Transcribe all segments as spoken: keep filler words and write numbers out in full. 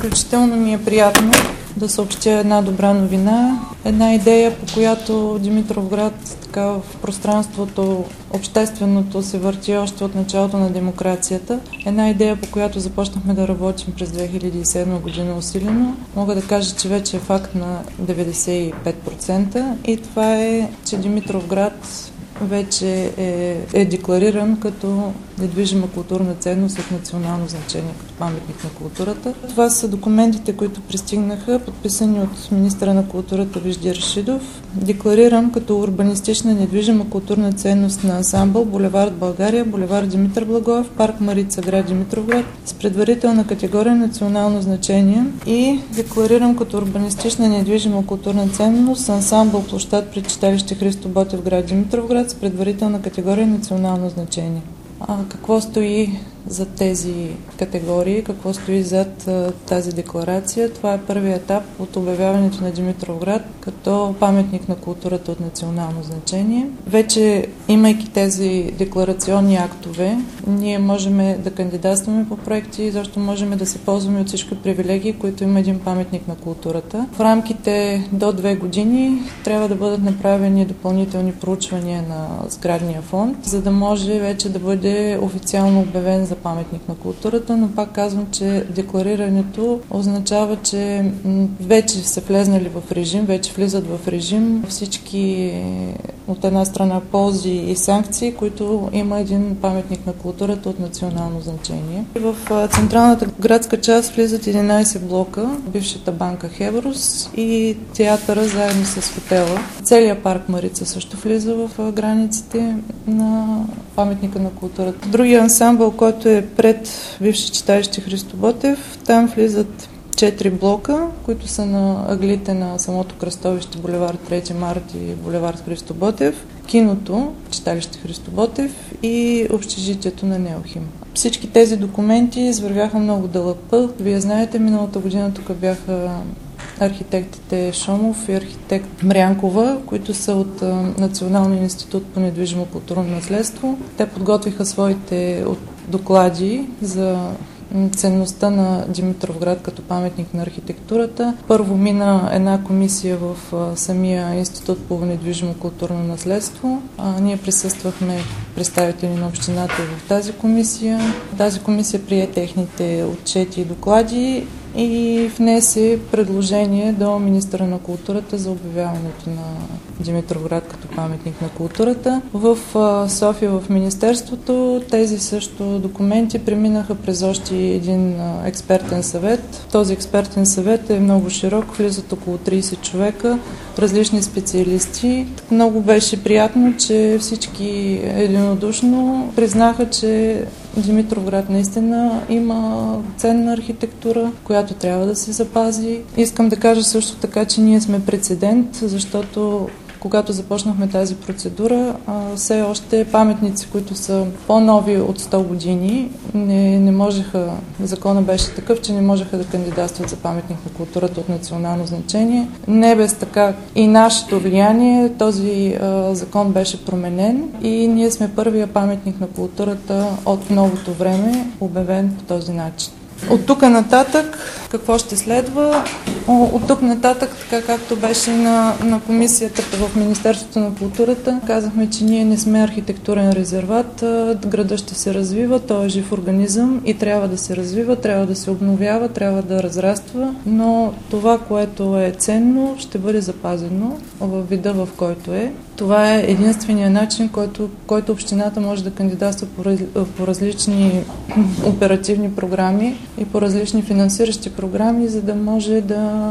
Изключително ми е приятно да съобщя една добра новина, една идея, по която Димитровград така в пространството общественото се върти още от началото на демокрацията. Една идея, по която започнахме да работим през две хиляди и седма година усилено. Мога да кажа, че вече е факт на деветдесет и пет процента и това е, че Димитровград вече е, е деклариран като недвижима културна ценност от национално значение, като паметник на културата. Това са документите, които пристигнаха, подписани от министъра на културата Вежди Рашидов, деклариран като урбанистична недвижима културна ценност на ансамбъл Булевард България, Булевард Димитър Благоев, парк Марица, град Димитровград, с предварителна категория национално значение и деклариран като урбанистична недвижима културна ценност ансамбъл площад пред читалище Христо Ботев, град Димитровград, с предварителна категория национално значение. А какво стои за тези категории, какво стои зад а, тази декларация? Това е първият етап от обявяването на Димитровград като паметник на културата от национално значение. Вече, имайки тези декларационни актове, ние можем да кандидатстваме по проекти, защото можем да се ползваме от всички привилегии, които има един паметник на културата. В рамките до две години трябва да бъдат направени допълнителни проучвания на сградния фонд, за да може вече да бъде официално обявен за паметник на културата, но пак казвам, че декларирането означава, че вече са влезнали в режим, вече влизат в режим всички от една страна ползи и санкции, които има един паметник на културата от национално значение. В централната градска част влизат единайсет блока, бившата банка Хеброс и театъра заедно с хотела. Целият парк Марица също влиза в границите на паметника на културата. Другия ансамбъл, който е пред бивше читалище Христо Ботев, там влизат четири блока, които са на ъглите на самото кръстовище булевард Трети март и булевард Христо Ботев, киното, читалище Христо Ботев и общежитието на Неохим. Всички тези документи извървяха много дълъг път. Вие знаете, миналата година тук бяха архитектите Шомов и архитект Мрянкова, които са от Националния институт по недвижимо културно наследство. Те подготвиха своите доклади за ценността на Димитровград като паметник на архитектурата. Първо мина една комисия в самия институт по недвижимо културно наследство. А, ние присъствахме представители на общината в тази комисия. Тази комисия прие техните отчети и доклади и внесе предложение до министъра на културата за обявяването на Димитровград като паметник на културата. В София, в Министерството, тези също документи преминаха през още един експертен съвет. Този експертен съвет е много широк, влизат около трийсет човека, различни специалисти. Много беше приятно, че всички единодушно признаха, че Димитровград наистина има ценна архитектура, която трябва да се запази. Искам да кажа също така, че ние сме прецедент, защото когато започнахме тази процедура, все още паметници, които са по-нови от сто години, не, не можеха, закона беше такъв, че не можеха да кандидатстват за паметник на културата от национално значение. Не без така и нашето влияние, този а, закон беше променен и ние сме първия паметник на културата от новото време, обявен по този начин. От тук нататък, какво ще следва? От тук нататък, така както беше на, на комисията в Министерството на културата, казахме, че ние не сме архитектурен резерват, града ще се развива, той е жив организъм и трябва да се развива, трябва да се обновява, трябва да разраства, но това, което е ценно, ще бъде запазено във вида, в който е. Това е единственият начин, който, който общината може да кандидатства по, по различни оперативни програми и по различни финансиращи програми, за да може да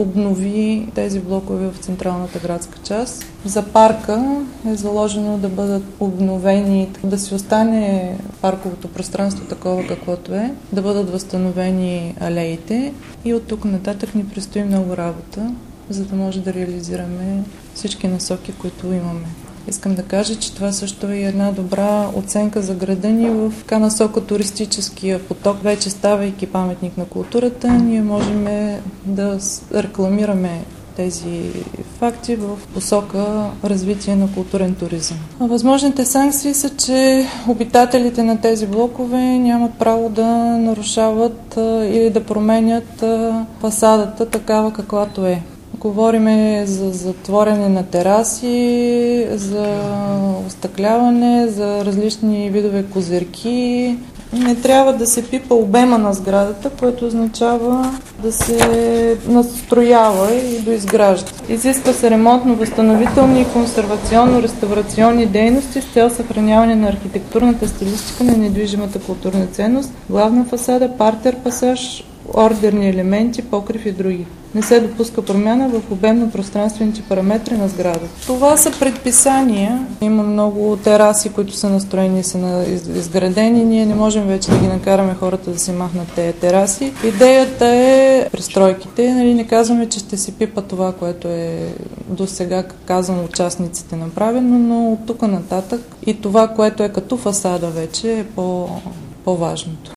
обнови тези блокове в централната градска част. За парка е заложено да бъдат обновени, да си остане парковото пространство такова каквото е, да бъдат възстановени алеите и от тук нататък ни предстои много работа, за да може да реализираме всички насоки, които имаме. Искам да кажа, че това също е една добра оценка за града ни в така насока туристическия поток. Вече ставайки паметник на културата, ние можем да рекламираме тези факти в посока развитие на културен туризъм. Възможните санкции са, че обитателите на тези блокове нямат право да нарушават или да променят фасадата такава каквато е. Говориме за затворене на тераси, за остъкляване, за различни видове козирки. Не трябва да се пипа обема на сградата, което означава да се настроява и доизгражда. Изисква се ремонтно-възстановителни и консервационно-реставрационни дейности с цел съхраняване на архитектурната стилистика на недвижимата културна ценност, главна фасада, партер, пасаж, ордерни елементи, покрив и други. Не се допуска промяна в обемно-пространствените параметри на сградата. Това са предписания. Има много тераси, които са настроени и са изградени. Ние не можем вече да ги накараме хората да си махнат тези тераси. Идеята е пристройките. Нали, не казваме, че ще си пипа това, което е до сега, казано участниците направено, но от тук нататък и това, което е като фасада вече е по, по-важното.